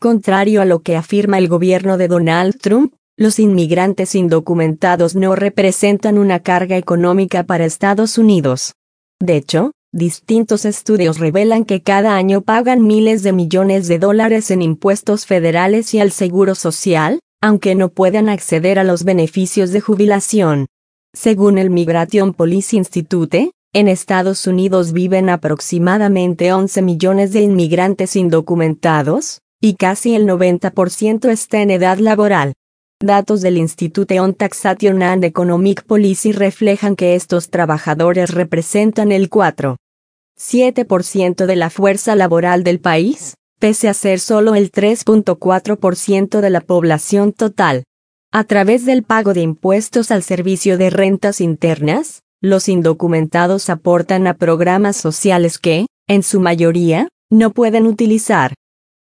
Contrario a lo que afirma el gobierno de Donald Trump, los inmigrantes indocumentados no representan una carga económica para Estados Unidos. De hecho, distintos estudios revelan que cada año pagan miles de millones de dólares en impuestos federales y al seguro social, aunque no puedan acceder a los beneficios de jubilación. Según el Migration Policy Institute, en Estados Unidos viven aproximadamente 11 millones de inmigrantes indocumentados, y casi el 90% está en edad laboral. Datos del Institute on Taxation and Economic Policy reflejan que estos trabajadores representan el 4,7% de la fuerza laboral del país, pese a ser solo el 3,4% de la población total. A través del pago de impuestos al Servicio de Rentas Internas, los indocumentados aportan a programas sociales que, en su mayoría, no pueden utilizar.